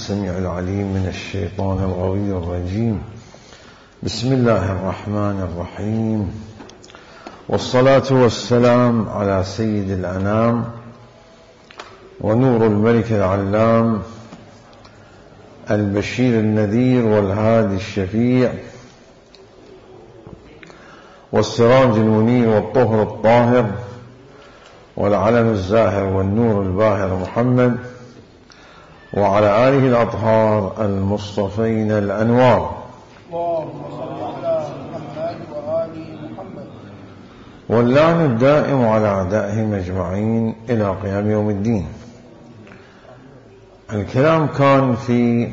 السميع العليم من الشيطان الغوي الرجيم. بسم الله الرحمن الرحيم، والصلاة والسلام على سيد الأنام ونور الملك العلام البشير النذير والهادي الشفيع والسراج المنير والطهر الطاهر والعلم الزاهر والنور الباهر محمد وعلى آله الأطهار المصطفين الأنوار، اللهم صل على محمد وآل محمد، واللعن الدائم على أعدائهم أجمعين إلى قيام يوم الدين. الكلام كان في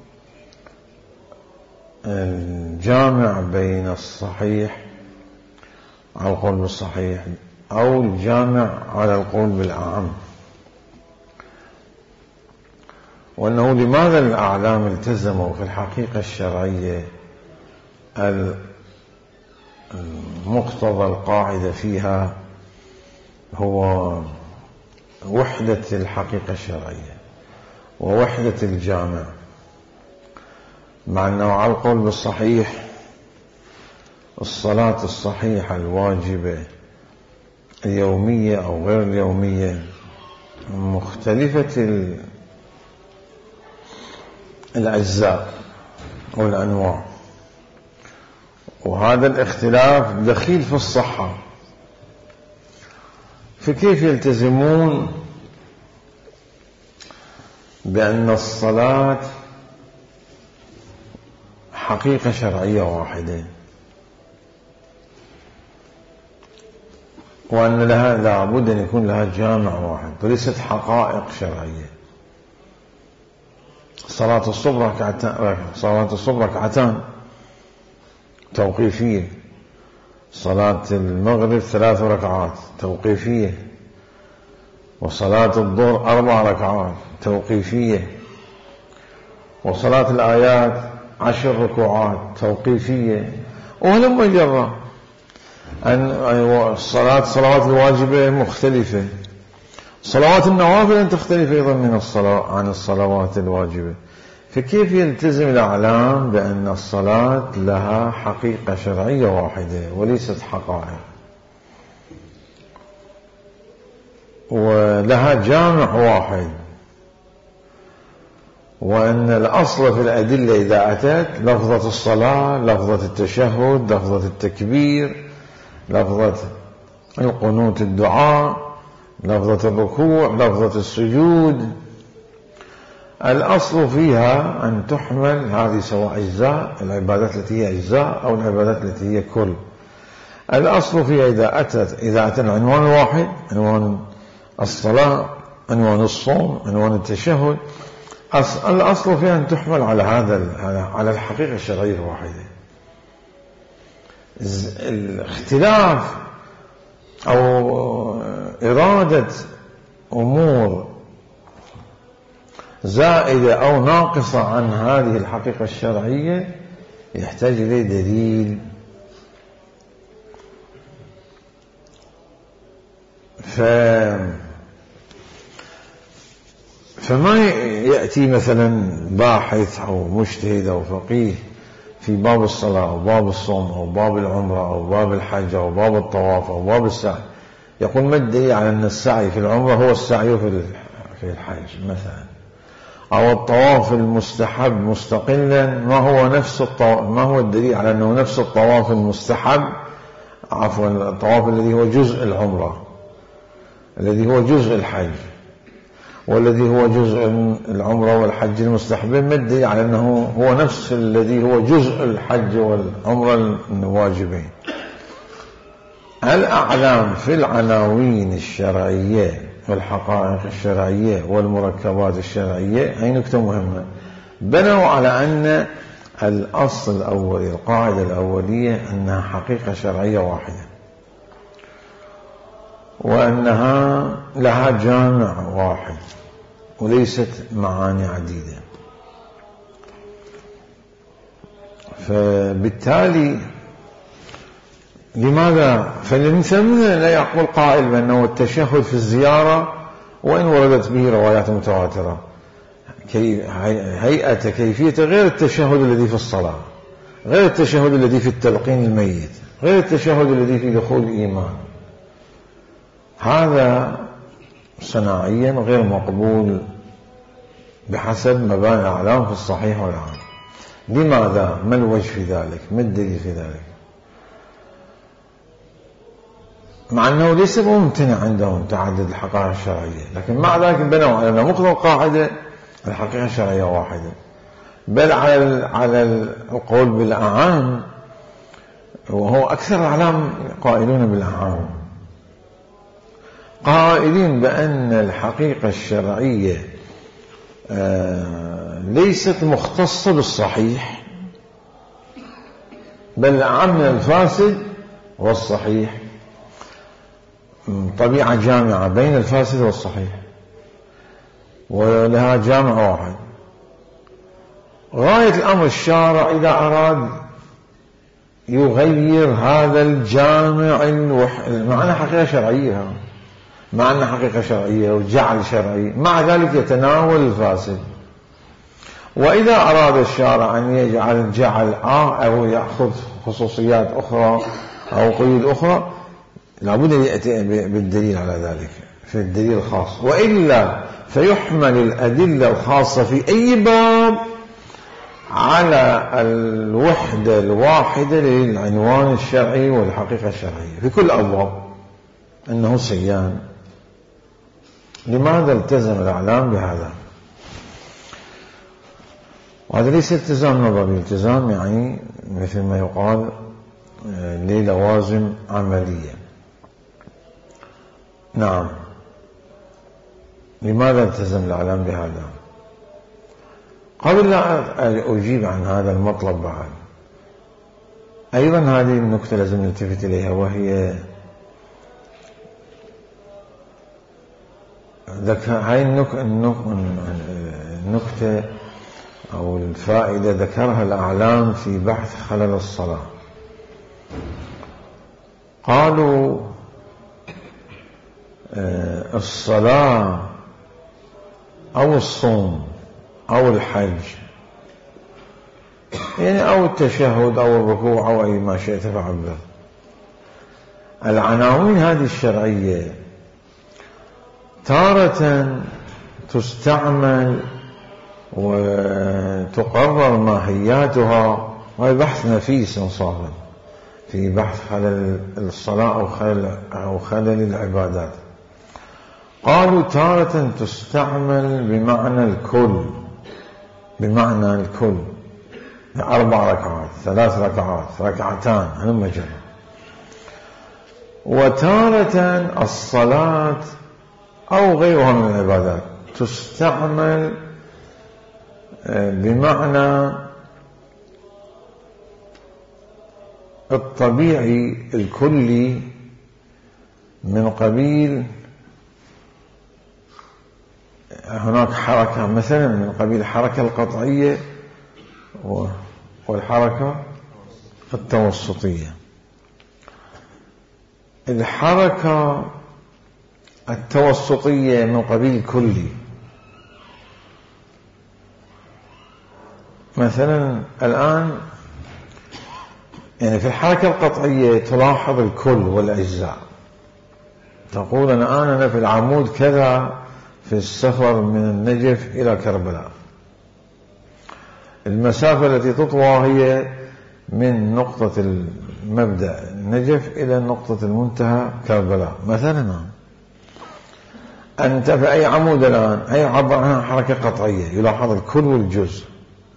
الجامع بين الصحيح على القول بالصحيح أو الجامع على القول بالأعم، وأنه لماذا الأعلام التزموا في الحقيقة الشرعية المقتضى القاعدة فيها هو وحدة الحقيقة الشرعية ووحدة الجامع، مع أنه على القول بالصحيح الصلاة الصحيحة الواجبة اليومية أو غير اليومية مختلفة الأجزاء أو الأنواع، وهذا الاختلاف دخيل في الصحة، فكيف يلتزمون بأن الصلاة حقيقة شرعية واحدة وأن لها لابد أن يكون لها جامع واحد وليست حقائق شرعية؟ صلاة الصبح ركعتان توقيفية، صلاة المغرب 3 ركعات توقيفية، وصلاة الظهر 4 ركعات توقيفية، وصلاة الآيات 10 ركوعات توقيفية، وهلم جرا. الصلوات الواجبة مختلفة، صلوات النوافل تختلف أيضا عن الصلوات الواجبة، فكيف يلتزم الأعلام بأن الصلاة لها حقيقة شرعية واحدة وليست حقائق ولها جامع واحد، وأن الأصل في الأدلة إذا أتت لفظة الصلاة، لفظة التشهد، لفظة التكبير، لفظة القنوت الدعاء، لفظة الركوع، لفظة السجود، الأصل فيها أن تحمل هذه سواء أجزاء العبادات التي هي أجزاء أو العبادات التي هي كل. الأصل فيها إذا أتى العنوان واحد، عنوان الصلاة، عنوان الصوم، عنوان التشهد، الأصل فيها أن تحمل على الحقيقة الشرعية الواحدة. الاختلاف أو إرادة أمور زائدة أو ناقصة عن هذه الحقيقة الشرعية يحتاج إليه دليل. فما يأتي مثلا باحث أو مجتهد أو فقيه في باب الصلاة أو باب الصوم أو باب العمرة أو باب الحج أو باب الطواف أو باب السعي يقول ما الدليل على أن السعي في العمرة هو السعي في الحج مثلا، أو الطواف المستحب مستقلا ما هو الدليل على أنه نفس الطواف المستحب، عفوا الطواف الذي هو جزء العمرة الذي هو جزء الحج والذي هو جزء العمرة والحج المستحبين، ما الدليل على أنه هو نفس الذي هو جزء الحج والعمرة الواجبين؟ الأعلام في العناوين الشرعية والحقائق الشرعية والمركبات الشرعية هي نكتة مهمة، بنوا على أن الأصل الأولي القاعدة الأولية أنها حقيقة شرعية واحدة وأنها لها جامع واحد وليست معاني عديدة. فبالتالي لماذا؟ فلمثل لا يقول قائل بأنه التشهد في الزيارة وإن وردت به روايات متواترة هيئة كيفية غير التشهد الذي في الصلاة، غير التشهد الذي في التلقين الميت، غير التشهد الذي في دخول الإيمان. هذا صناعيا غير مقبول بحسب مباني الأعلام في الصحيح والعام. لماذا؟ ما الوجه في ذلك؟ ما الدليل في ذلك؟ مع أنه ليس ممتنع عندهم تعدد الحقائق الشرعية، لكن مع ذلك بنوا على مقتضى القاعدة الحقيقة الشرعية واحدة، بل على القول بالأعام، وهو أكثر الأعلام قائلون بالأعام، قائلين بأن الحقيقة الشرعية ليست مختصة بالصحيح، بل أعم من الفاسد والصحيح، طبيعة جامعة بين الفاسد والصحيح، ولها جامع واحد. غاية الأمر الشارع إذا أراد يغير هذا الجامع مع أنها حقيقة شرعية، مع أنها حقيقة شرعية وجعل شرعي، مع ذلك يتناول الفاسد. وإذا أراد الشارع أن يجعل جعل أو يأخذ خصوصيات أخرى أو قيود أخرى، لابد أن يأتي بالدليل على ذلك في الدليل الخاص، وإلا فيحمل الأدلة الخاصة في أي باب على الوحدة الواحدة للعنوان الشرعي والحقيقة الشرعية في كل أبواب، أنه سيان. لماذا التزم الأعلام بهذا؟ وهذا ليس التزام نظري، التزام يعني مثل ما يقال للوازم عملية. نعم، لماذا التزم الأعلام بهذا؟ قبل لا أجيب عن هذا المطلب بعد، أيضا هذه النكتة لازم نلتفت إليها، وهي هاي النكتة أو الفائدة ذكرها الأعلام في بحث خلل الصلاة. قالوا الصلاة أو الصوم أو الحج، يعني أو التشهد أو الركوع أو أي ما شئت فعبر، العناوين هذه الشرعية تارة تستعمل وتقرر ماهياتها، وهي بحث نفيس إنصافا في بحث خلل الصلاة أو خلل العبادات. قالوا تارة تستعمل بمعنى الكل، بمعنى الكل، 4 ركعات، 3 ركعات، ركعتان، هلم جرى. وتارة الصلاة أو غيرها من العبادات تستعمل بمعنى الطبيعي الكلي من قبيل هناك حركة مثلا من قبيل الحركة القطعية والحركة التوسطية. الحركة التوسطية من قبيل كلي، مثلا الآن يعني في الحركة القطعية تلاحظ الكل والأجزاء، تقول أنا في العمود كذا في السفر من النجف إلى كربلاء، المسافة التي تطوى هي من نقطة المبدأ النجف إلى نقطة المنتهى كربلاء مثلا. أنت في أي عمود الآن هي عبر عنها حركة قطعية، يلاحظ الكل والجزء.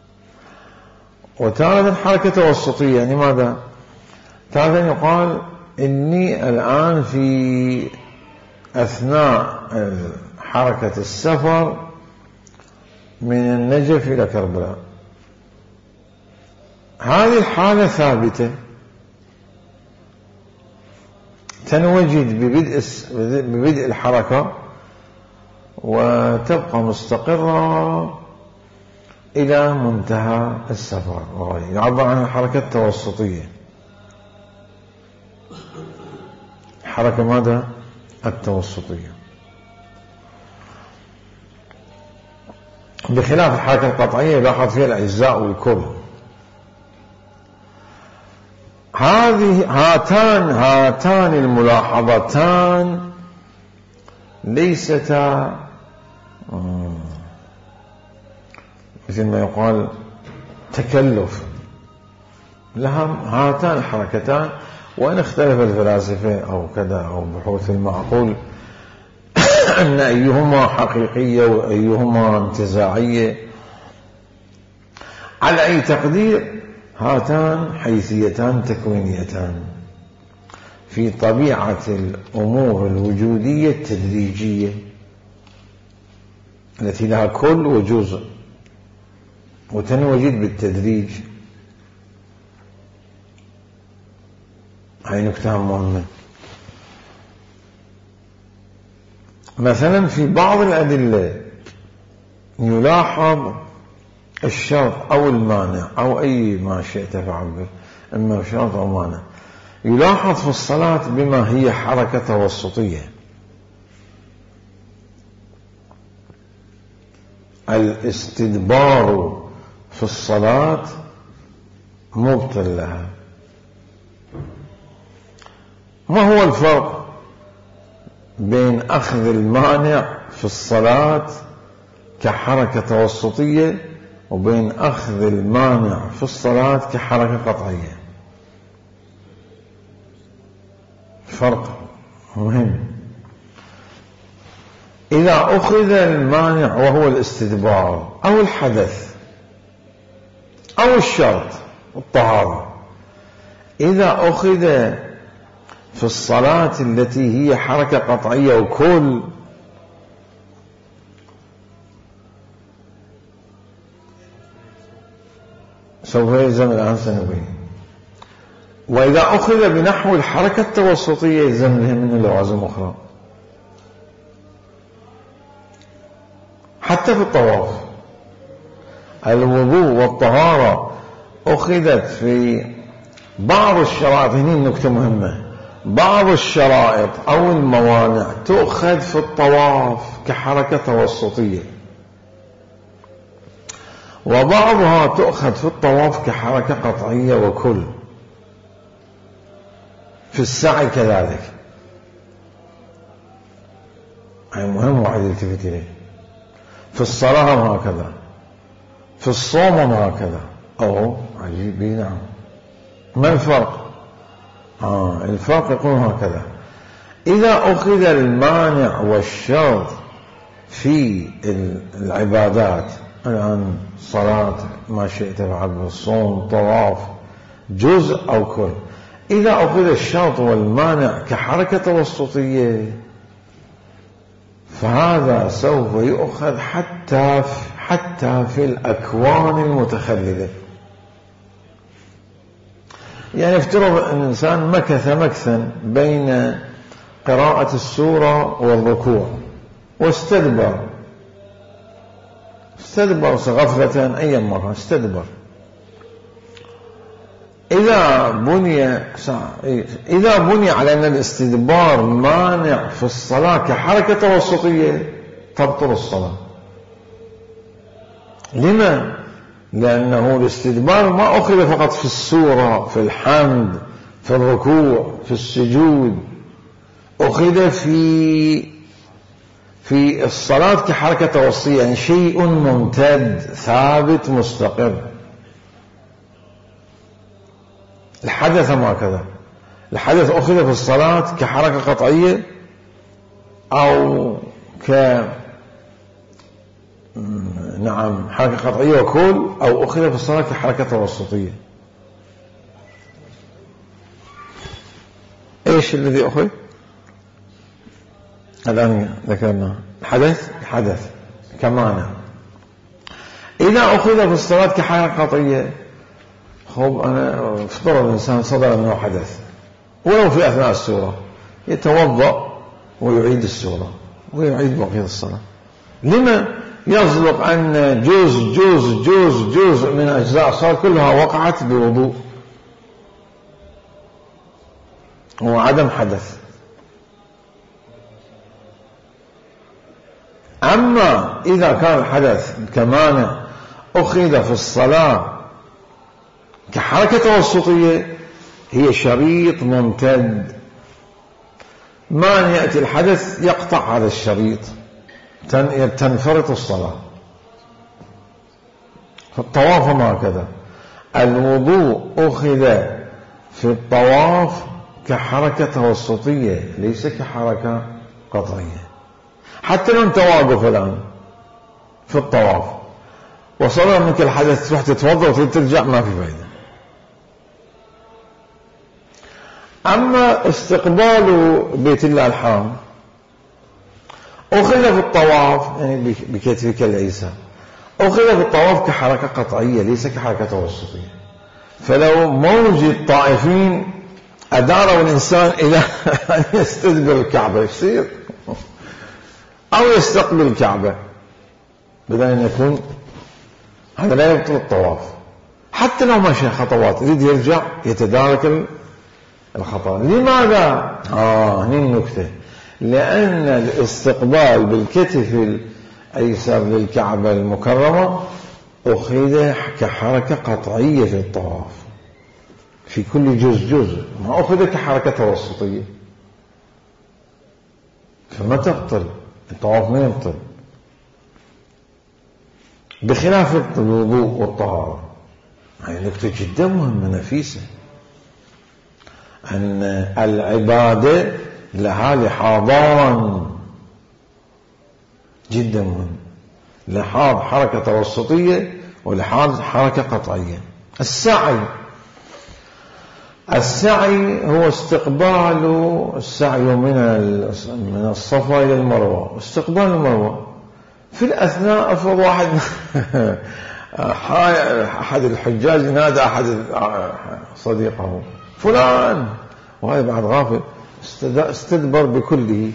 وتارة حركة توسطية، يعني ماذا؟ تارة يقال إني الآن في أثناء حركة السفر من النجف إلى كربلاء، هذه الحالة ثابتة تنوجد ببدء الحركة وتبقى مستقرة إلى منتهى السفر، يعبر عن الحركة التوسطية. حركة ماذا؟ التوسطية. بخلاف الحركة القطعية يلاحظ فيها الأجزاء والكل. هاتان الملاحظتان ليستا مثل ما يقال تكلف، لها هاتان الحركتان، وإن اختلف الفلاسفة أو كذا أو بحوث المعقول أن أيهما حقيقية وأيهما انتزاعية، على أي تقدير هاتان حيثيتان تكوينيتان في طبيعة الأمور الوجودية التدريجية التي لها كل وجزء وتنوجد بالتدريج. هاي نكتة مهمة. مثلا في بعض الأدلة يلاحظ الشرط أو المانع أو أي ما شئت فعبر، إما شرط أو مانع، يلاحظ في الصلاة بما هي حركة توسطية. الاستدبار في الصلاة مبطل لها. ما هو الفرق بين أخذ المانع في الصلاة كحركة توسطية وبين أخذ المانع في الصلاة كحركة قطعية؟ فرق مهم. إذا أخذ المانع وهو الاستدبار أو الحدث أو الشرط الطهارة، إذا أخذ في الصلاة التي هي حركة قطعية وكل، سوف يلزم الآن سنبين. وإذا أخذ بنحو الحركة التوسطية يلزم له من لوازم أخرى. حتى في الطواف الوضوء والطهارة أخذت في بعض الشرائط، هنا النكتة مهمة، بعض الشرائط أو الموانع تؤخذ في الطواف كحركة توسطية، وبعضها تؤخذ في الطواف كحركة قطعية وكل. في السعي كذلك، هذا مهم واحد يلتفت إليه. في الصلاة هكذا، في الصوم هكذا. أو عجيب، نعم. ما الفرق؟ الفرق يكون هكذا: إذا أخذ المانع والشرط في العبادات، الآن صلاة ما شئت فعل، الصوم، طواف، جزء أو كل، إذا أخذ الشرط والمانع كحركة توسطية فهذا سوف يؤخذ حتى في الأكوان المتخلدة. يعني افترض أن الإنسان مكث مكثا بين قراءة السورة والركوع واستدبر غفلة، أي مرة استدبر. إذا بني على أن الاستدبار مانع في الصلاة كحركة توسطية تبطل الصلاة. لما؟ لأنه الاستدبار ما أخذ فقط في السورة، في الحمد، في الركوع، في السجود، أخذ في الصلاة كحركة توسطية، يعني شيء ممتد ثابت مستقر. الحدث ما كذا، الحدث أخذ في الصلاة كحركة قطعية أو نعم حركة قطعية وكل، أو أخذ في الصلاة كحركة توسطية. إيش الذي أخذ؟ الآن ذكرنا الحدث كمانع. إذا أخذ في الصلاة كحركة قطعية، خب أنا افترض الإنسان صدر منه حدث ولو في أثناء السورة، يتوضأ ويعيد السورة ويعيد بقية الصلاة. لما؟ يصدق أن جزء من أجزاء الصلاة كلها وقعت بوضوء وعدم حدث. أما إذا كان الحدث كمان أخذ في الصلاة كحركة توسطية هي شريط ممتد، ما أن يأتي الحدث يقطع هذا الشريط تنفرط الصلاة. فالطواف ما هكذا، الوضوء أخذ في الطواف كحركة توسطية ليس كحركة قطعية. حتى لو أنت واقف الآن في الطواف وصل منك الحدث تروح تتوضأ وترجع ما في فائدة. أما استقبال بيت الله الحرام أخذ في الطواف يعني بكتفك الأيسر، أخذ في الطواف كحركة قطعية ليس كحركة توسطية. فلو موجد طائفين أداروا الإنسان إلى أن يستدبر الكعبة يصير أو يستقبل الكعبة بدل أن يكون هذا لا يبطل الطواف. حتى لو مشى خطوات يريد يرجع يتدارك الخطأ. لماذا؟ هني النكتة، لأن الاستقبال بالكتف الأيسر للكعبة المكرمة أخذ كحركة قطعية في الطواف في كل جزء، ما أخذ كحركة توسطية، فما تبطل الطواف، ما يبطل، بخلاف الوضوء والطهارة. هذه نكتة جدا مهمة نفيسة، أن العبادة لها لحاظان جدا مهم، لحاظ حركة توسطية ولحاظ حركة قطعية. السعي هو استقبال السعي من الصفا إلى المروة، استقبال المروة. في الأثناء أفضل واحد أحد الحجاج نادى أحد صديقه فلان، وهذا بعد غافل استدبر بكله.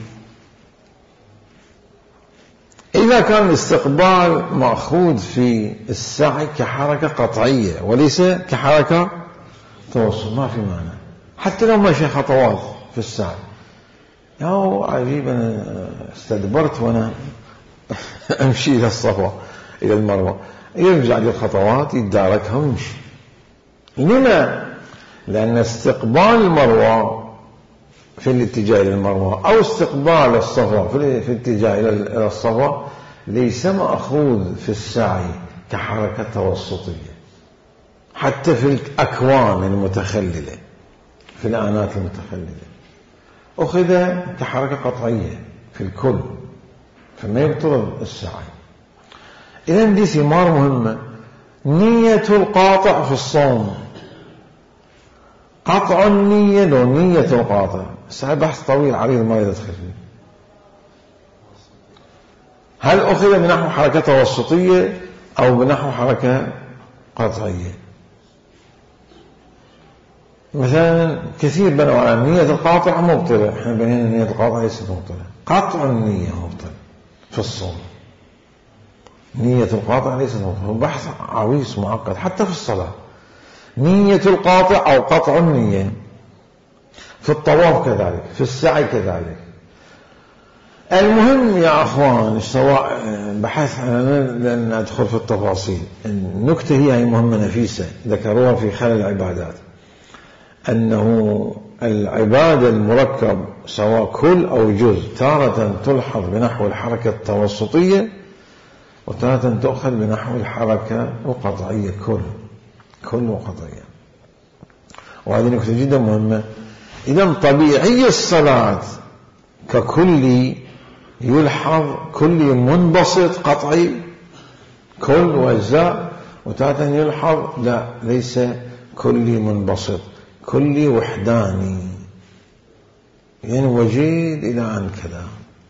إذا كان الاستقبال مأخوذ في السعي كحركة قطعية وليس كحركة توسط ما في معنى. حتى لو مشي خطوات في السعي، يا عجيب أنا استدبرت وأنا أمشي إلى الصفا إلى المروة، يرجع للخطوات يتداركها ويمشي. لما؟ لأن استقبال المروة في الاتجاه إلى المروة أو استقبال الصفا في الاتجاه إلى الصفا ليس مأخوذ في السعي كحركة توسطية. حتى في الأكوان المتخللة، في الآنات المتخللة أخذ كحركة قطعية في الكل، فما يبطل السعي. إذن دي ثمار مهمة. نية القاطع في الصوم، قطع النية لو نية القاطع، بحث طويل عريض ما يدخل فيه. هل أخذ بنحو حركة توسطية أو بنحو حركة قطعية؟ مثلا كثير بنوا على نية القاطع مبطلة، احنا بنينا نية القاطع ليست مبطلة. قطع النية مبطل في الصوم، نية القاطع ليست مبطلة. بحث عويص معقد. حتى في الصلاة نية القاطع أو قطع النية، في الطواف كذلك، في السعي كذلك. المهم يا أخوان، سواء بحث لن أدخل في التفاصيل، النكتة هي مهمة نفيسة ذكروها في خلال العبادات، أنه العبادة المركب سواء كل أو جزء تارة تلحظ بنحو الحركة التوسطية وتارة تأخذ بنحو الحركة القطعية، كل وقطعية. وهذه نكتة جدا مهمة. إذن طبيعي الصلاة ككل يلحظ كل منبسط قطعي كل وأجزاء، وتارة يلحظ لا ليس كل منبسط، كل وحداني، يعني وجيد إلى أن كذا.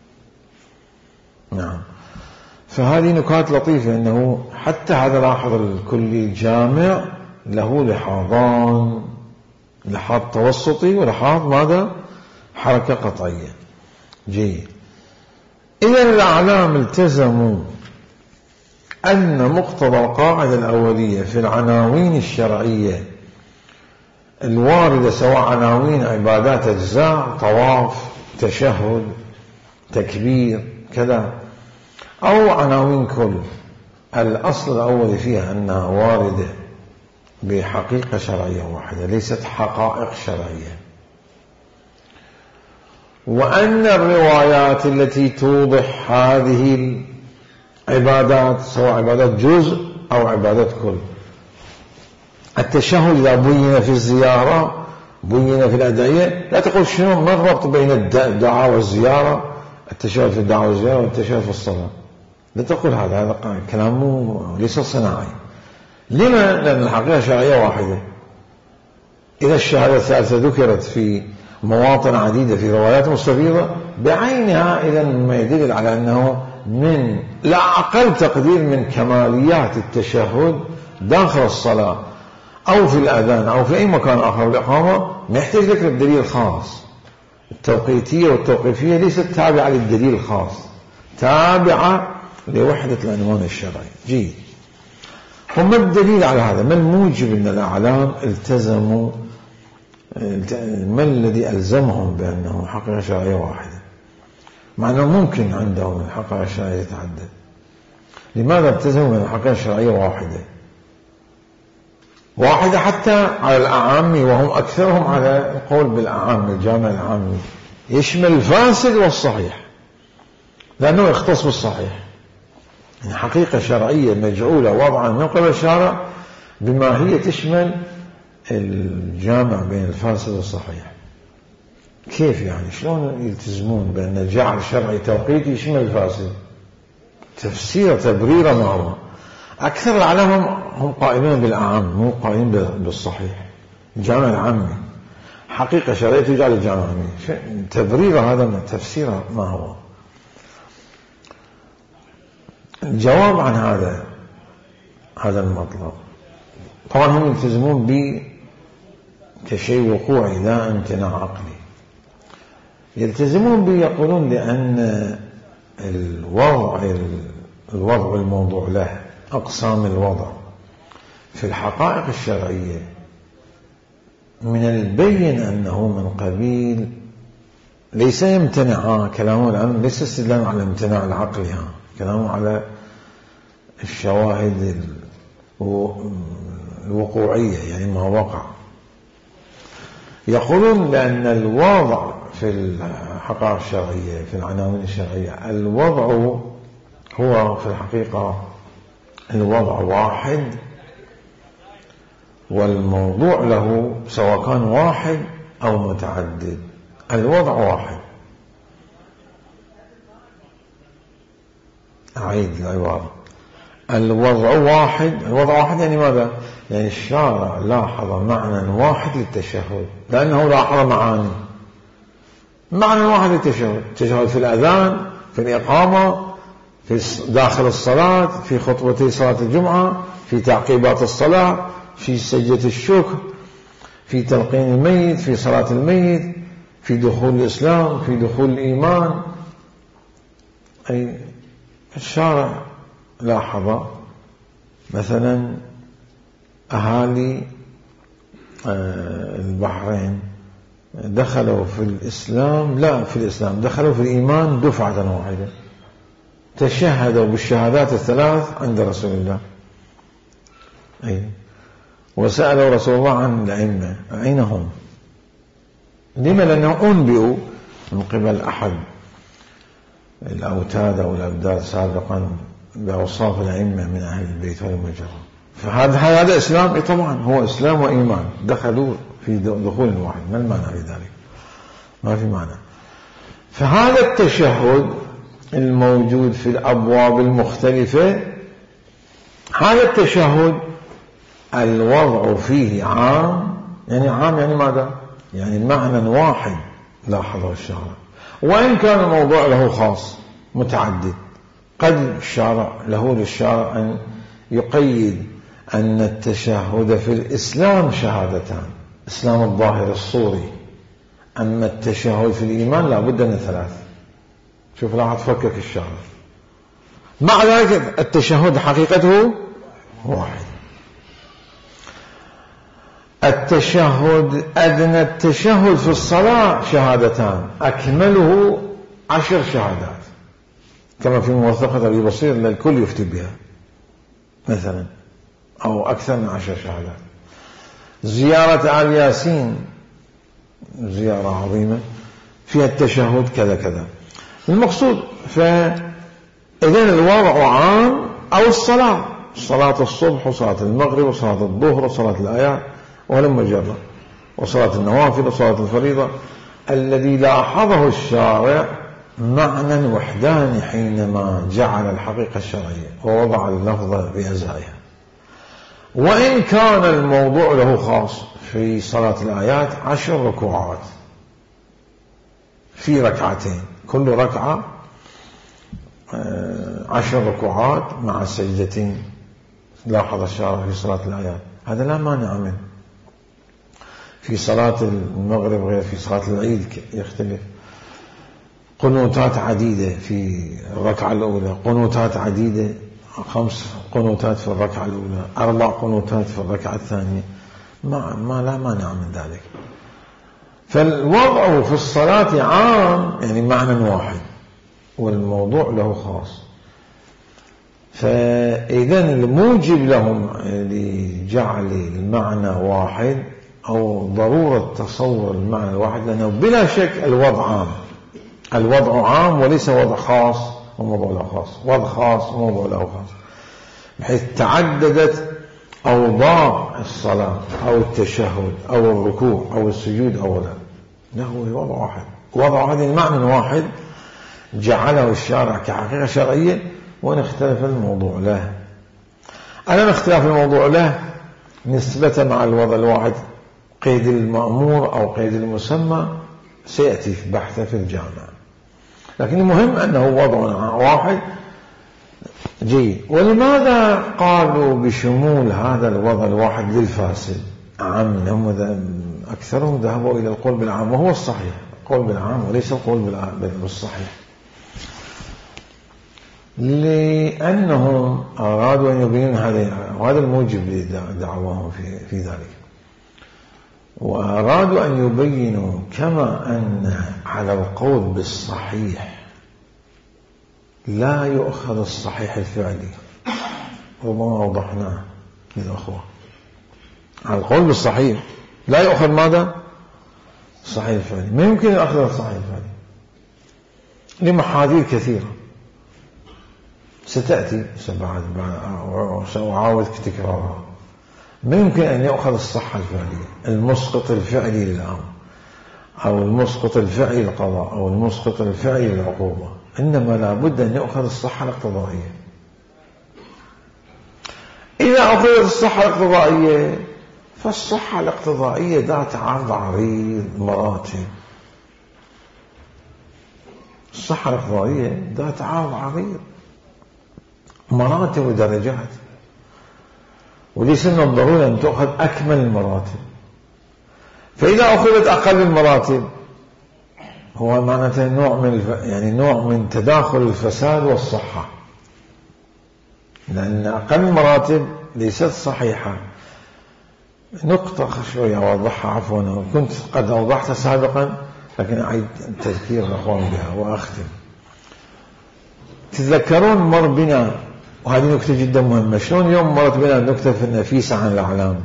نعم. فهذه نكات لطيفة، أنه حتى هذا لاحظ الكلي الجامع له لحاظان، لحاظ توسطي ولحاظ ماذا؟ حركة قطعية. جيد. إذا الأعلام التزموا أن مقتضى القاعدة الأولية في العناوين الشرعية الواردة، سواء عناوين عبادات أجزاء، طواف، تشهد، تكبير، كذا، أو عناوين كل. الأصل الأول فيها أنها واردة بحقيقة شرعية واحدة، ليست حقائق شرعية، وأن الروايات التي توضح هذه العبادات سواء عبادات جزء أو عبادات كل. التشهد إذا بين في الزيارة بين في الأدعية، لا تقول شنو ما الربط بين الدعاء والزيارة، التشهد في الدعاء والزيارة والتشهد في الصلاة، لا تقول هذا كلامه ليس صناعي. لما؟ لأن الحقيقة شرعية واحدة. إذا الشهادة الثالثة ذكرت في مواطن عديدة في روايات مستفيضة بعينها، إذا ما يدل على أنه من لا أقل تقدير من كماليات التشهد داخل الصلاة أو في الأذان أو في أي مكان آخر بالإقامة، ما يحتاج ذكر الدليل الخاص. التوقيتية والتوقيفية ليست تابعة للدليل الخاص، تابعة لوحدة العنوان الشرعي. جيد. وما الدليل على هذا؟ ما الموجب أن الأعلام التزموا، ما الذي ألزمهم بأنه حقيقة شرعية واحدة، مع أنه ممكن عندهم الحقيقة الشرعية تتعدد؟ لماذا التزموا من الحقيقة الشرعية واحدة حتى على الأعامي، وهم أكثرهم على القول بالأعامي؟ الجامع العامي يشمل الفاسد والصحيح، لأنه يختص بالصحيح. يعني حقيقة شرعية مجعولة وضعا من قبل الشارع بما هي تشمل الجامع بين الفاسد والصحيح. كيف يعني؟ شلون يلتزمون بأن الجعل شرعي توقيتي يشمل الفاسد؟ تفسير تبرير ما هو. أكثر العلماء هم قائمين بالأعام، مو قائمين بالصحيح. الجامع العامي حقيقة شرعية تجعل الجامع العامي، تبرير هذا تفسير ما هو. الجواب عن هذا المطلب، طبعا هم يلتزمون كشيء وقوعي لا امتناع عقلي. يلتزمون يقولون لأن الوضع الموضوع له أقسام الوضع في الحقائق الشرعية من البين أنه من قبيل ليس يمتنع. كلامه الآن ليس استدلال على الامتناع العقلي، كلامه على الشواهد الوقوعية، يعني ما وقع. يقولون بأن الوضع في الحقائق الشرعية في العناوين الشرعية، الوضع هو في الحقيقة الوضع واحد، والموضوع له سواء كان واحد أو متعدد، الوضع واحد. أعيد العبارة، الوضع واحد. الوضع واحد يعني ماذا؟ يعني الشارع لاحظ معنى واحد للتشهد، لأنه لاحظ معنى واحد للتشهد. التشهد في الأذان، في الإقامة، في داخل الصلاة، في خطبتي صلاة الجمعة، في تعقيبات الصلاة، في سجدة الشكر، في تلقين الميت، في صلاة الميت، في دخول الإسلام، في دخول الإيمان. أي الشارع لاحظ مثلا أهالي البحرين دخلوا في الإسلام، لا في الإسلام دخلوا في الإيمان دفعة واحدة، تشهدوا بالشهادات الثلاث عند رسول الله. أي وسألوا رسول الله عن الأئمة أين هم؟ لما؟ لأنهم أنبئوا من قبل أحد الأوتاد أو الأبدال سابقا بأوصاف الأئمة من أهل البيت والمجرى. فهذا إسلام؟ طبعا هو إسلام وإيمان، دخلوا في دخول واحد. ما المعنى في ذلك؟ ما في معنى. فهذا التشهد الموجود في الأبواب المختلفة، هذا التشهد الوضع فيه عام. يعني عام يعني ماذا؟ يعني معنى واحد لاحظه الشارع، وإن كان الموضوع له خاص متعدد. قد الشارع له للشارع أن يقيد أن التشهد في الإسلام شهادتان، إسلام الظاهر الصوري، أما التشهد في الإيمان لا بد من ثلاث. شوف لا تفكك الشارع. مع ذلك التشهد حقيقته واحد. التشهد أدنى التشهد في الصلاة شهادتان، أكمله 10 شهادات. كما في موثقة أبي بصير للكل يفتي بها مثلا، أو أكثر من 10 شهادات. زيارة آل ياسين زيارة عظيمة فيها التشهد كذا كذا. المقصود فإذن الوضع عام، أو صلاة الصبح وصلاة المغرب وصلاة الظهر وصلاة الآيات ولما جرى، وصلاة النوافل وصلاة الفريضة. الذي لاحظه الشارع معنى وحداني حينما جعل الحقيقة الشرعية ووضع اللفظ بأزائها، وإن كان الموضوع له خاص في صلاة الآيات 10 ركوعات في ركعتين، كل ركعة 10 ركوعات مع سجدتين، لاحظ الشارع في صلاة الآيات، هذا لا مانع منه. في صلاة المغرب غير في صلاة العيد يختلف. قنوتات عديدة في الركعة الأولى، قنوتات عديدة، 5 قنوتات في الركعة الأولى، 4 قنوتات في الركعة الثانية، ما لا مانع من ذلك. فالوضع في الصلاة عام، يعني معنى واحد، والموضوع له خاص. فإذا الموجب لهم لجعل المعنى واحد أو ضرورة تصور المعنى الواحد، لأنه بلا شك الوضع عام، الوضع عام وليس وضع خاص وموضوع له خاص، وضع خاص وموضوع له خاص، بحيث تعددت أوضاع الصلاة أو التشهد أو الركوع أو السجود أو لا هو وضع واحد، وضع هذا المعنى واحد جعله الشارع كحقيقة شرعية، وإن اختلف الموضوع له. أنا اختلاف الموضوع له نسبة مع الوضع الواحد، قيد المأمور أو قيد المسمى سيأتي في بحثه في الجامعة، لكن المهم أنه وضع واحد جيد. ولماذا قالوا بشمول هذا الوضع الواحد للفاسد عام؟ أكثرهم ذهبوا إلى القول بالعام، وهو الصحيح، القول بالعام وليس القول بالصحيح، لأنهم أرادوا أن يبينوا هذا الموجب لدعواهم في ذلك، وأرادوا أن يبينوا كما أن على القول بالصحيح لا يؤخذ الصحيح الفعلي، ربما أوضحناه للأخوة. على القول بالصحيح لا يؤخذ ماذا؟ الصحيح الفعلي، ما يمكن أخذ الصحيح الفعلي لمحاذير كثيرة ستأتي وسأعاود تكرارها. ما يمكن أن يأخذ الصحة الفعلية، المسقط الفعلي للأمر أو المسقط الفعلي للقضاء أو المسقط الفعلي للعقوبة، إنما لا بد أن يأخذ الصحة الاقتضائية. إذا أخذت الصحة الاقتضائية، فالصحة الاقتضائية ذات عرض عريض مراتب، الصحة الاقتضائية ذات عرض عريض مراتب ودرجات، وليس من الضروري أن تأخذ أكمل المراتب. فإذا أخذت أقل المراتب هو معناته نوع من تداخل الفساد والصحة، لأن أقل المراتب ليست صحيحة. نقطة شوية أوضحها، عفوا كنت قد أوضحتها سابقا لكن أعيد تذكير الأخوان بها وأختم. تتذكرون مر بنا، وهذه نكتة جدا مهمة، شلون يوم مرت بنا النكتة في النفيسة عن الأعلام،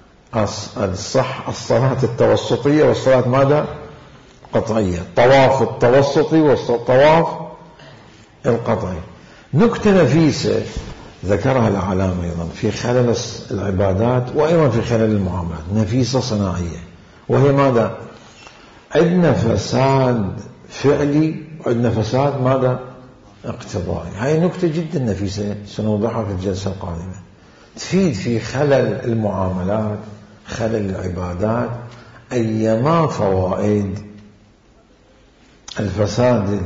الصلاة التوسطية والصلاة ماذا؟ قطعية، الطواف التوسطي والطواف القطعي. نكتة نفيسة ذكرها الأعلام أيضا في خلل العبادات وأيضا في خلل المعاملات، نفيسة صناعية، وهي ماذا؟ عندنا فساد فعلي وعندنا فساد ماذا؟ اقتضائي. هاي نكتة جدا نفيسة سنوضحها في الجلسة القادمة، تفيد في خلل المعاملات، خلل العبادات، أيما فوائد الفساد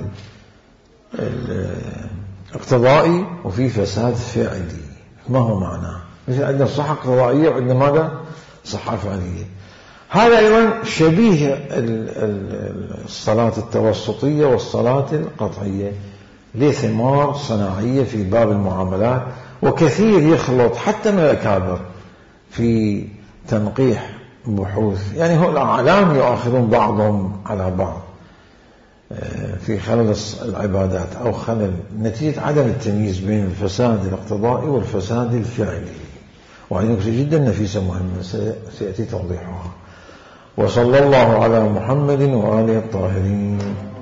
الاقتضائي وفي فساد فعلي. ما هو معناه؟ مثل عندنا صحة اقتضائية وعندنا ماذا؟ صحة فعلية. هذا أيضا شبيه الصلاة التوسطية والصلاة القطعية، ليه ثمار صناعية في باب المعاملات، وكثير يخلط حتى من الأكابر في تنقيح بحوث، يعني هو الأعلام يؤخذون بعضهم على بعض. في خلل العبادات أو خلل نتيجة عدم التمييز بين الفساد الاقتضائي والفساد الفعلي، وهذه نقطة جدا نفيسة مهمة سيأتي توضيحها. وصلى الله على محمد وآله الطاهرين.